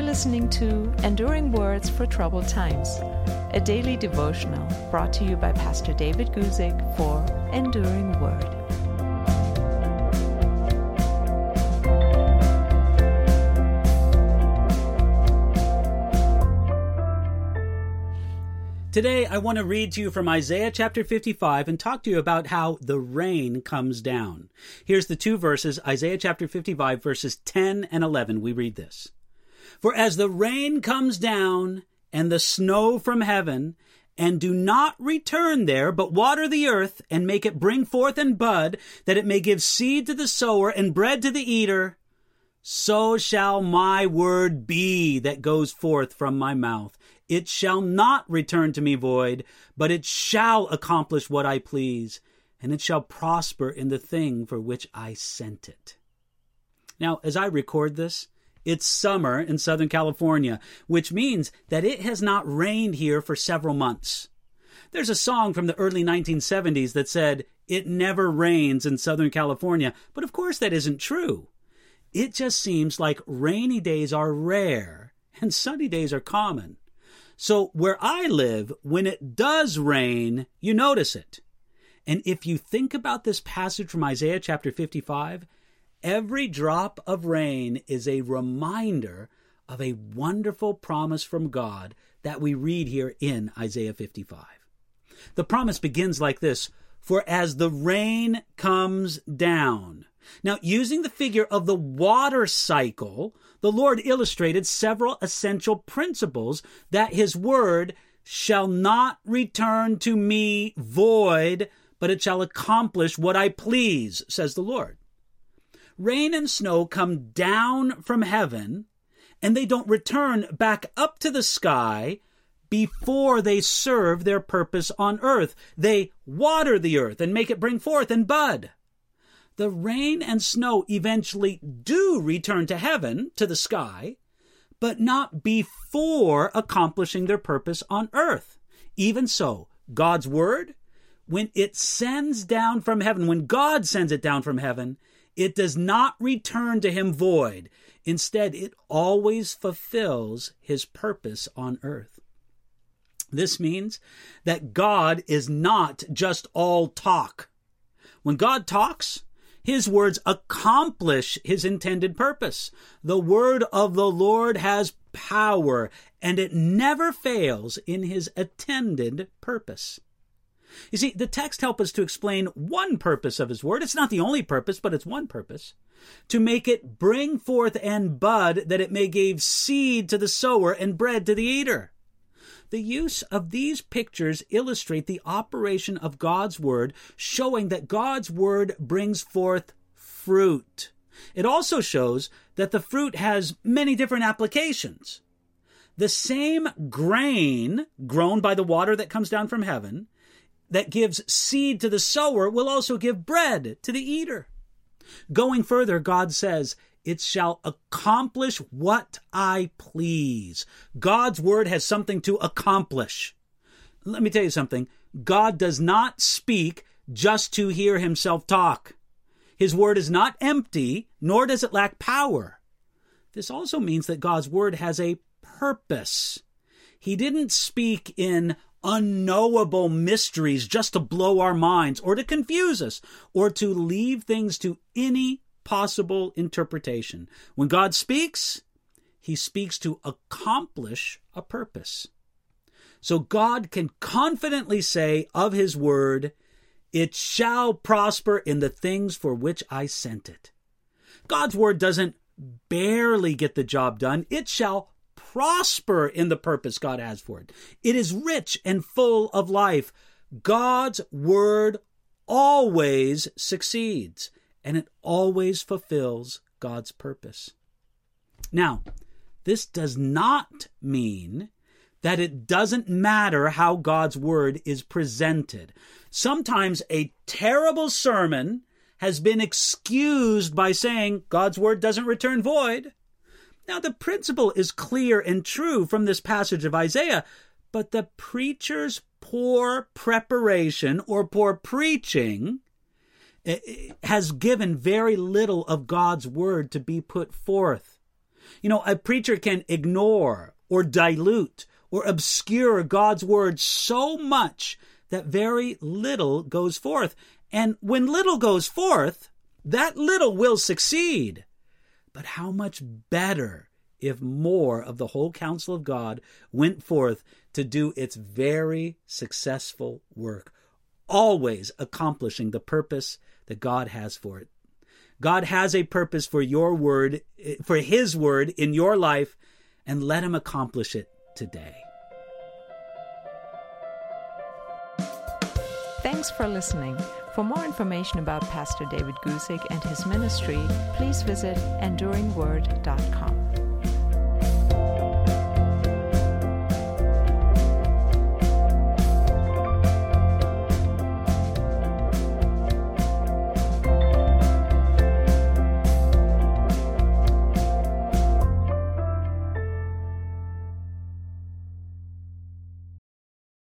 listening to Enduring Words for Troubled Times, a daily devotional brought to you by Pastor David Guzik for Enduring Word. Today, I want to read to you from Isaiah chapter 55 and talk to you about how the rain comes down. Here's the two verses, Isaiah chapter 55, verses 10 and 11. We read this. For as the rain comes down and the snow from heaven, and do not return there, but water the earth and make it bring forth and bud, that it may give seed to the sower and bread to the eater, so shall my word be that goes forth from my mouth. It shall not return to me void, but it shall accomplish what I please, and it shall prosper in the thing for which I sent it. Now, as I record this, it's summer in Southern California, which means that it has not rained here for several months. There's a song from the early 1970s that said, "It never rains in Southern California," but of course that isn't true. It just seems like rainy days are rare and sunny days are common. So where I live, when it does rain, you notice it. And if you think about this passage from Isaiah chapter 55, every drop of rain is a reminder of a wonderful promise from God that we read here in Isaiah 55. The promise begins like this, "For as the rain comes down." Now, using the figure of the water cycle, the Lord illustrated several essential principles that His word shall not return to me void, but it shall accomplish what I please, says the Lord. Rain and snow come down from heaven, and they don't return back up to the sky before they serve their purpose on earth. They water the earth and make it bring forth and bud. The rain and snow eventually do return to heaven, to the sky, but not before accomplishing their purpose on earth. Even so, God's word, when it sends down from heaven, when God sends it down from heaven, it does not return to Him void. Instead, it always fulfills His purpose on earth. This means that God is not just all talk. When God talks, His words accomplish His intended purpose. The word of the Lord has power, and it never fails in His intended purpose. You see, the text helps us to explain one purpose of His word. It's not the only purpose, but it's one purpose. To make it bring forth and bud, that it may give seed to the sower and bread to the eater. The use of these pictures illustrate the operation of God's word, showing that God's word brings forth fruit. It also shows that the fruit has many different applications. The same grain grown by the water that comes down from heaven that gives seed to the sower will also give bread to the eater. Going further, God says, "It shall accomplish what I please." God's word has something to accomplish. Let me tell you something. God does not speak just to hear Himself talk. His word is not empty, nor does it lack power. This also means that God's word has a purpose. He didn't speak in unknowable mysteries just to blow our minds or to confuse us or to leave things to any possible interpretation. When God speaks, He speaks to accomplish a purpose. So God can confidently say of His word, "It shall prosper in the things for which I sent it." God's word doesn't barely get the job done. It shall prosper in the purpose God has for it. It is rich and full of life. God's word always succeeds, and it always fulfills God's purpose. Now, this does not mean that it doesn't matter how God's word is presented. Sometimes a terrible sermon has been excused by saying God's word doesn't return void. Now, the principle is clear and true from this passage of Isaiah, but the preacher's poor preparation or poor preaching has given very little of God's word to be put forth. A preacher can ignore or dilute or obscure God's word so much that very little goes forth. And when little goes forth, that little will succeed. But how much better if more of the whole counsel of God went forth to do its very successful work, always accomplishing the purpose that God has for it. God has a purpose for your word, for his word in your life, and let him accomplish it today. Thanks for listening. For more information about Pastor David Guzik and his ministry, please visit enduringword.com.